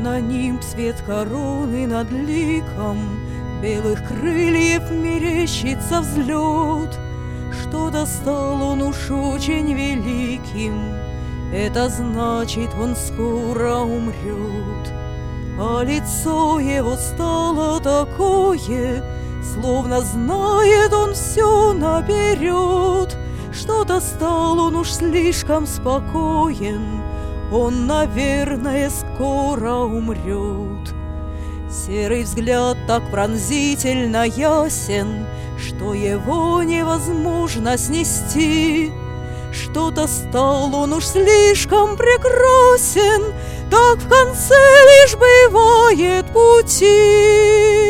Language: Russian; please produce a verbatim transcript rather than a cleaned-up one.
На ним свет короны над ликом, белых крыльев мерещится взлет. Что-то стал он уж очень великим, это значит, он скоро умрет. А лицо его стало такое, словно знает он все наперед. Что-то стал он уж слишком спокоен, он, наверное, скоро умрет. Серый взгляд так пронзительно ясен, что его невозможно снести. Что-то стал он уж слишком прекрасен, так в конце лишь бывает пути.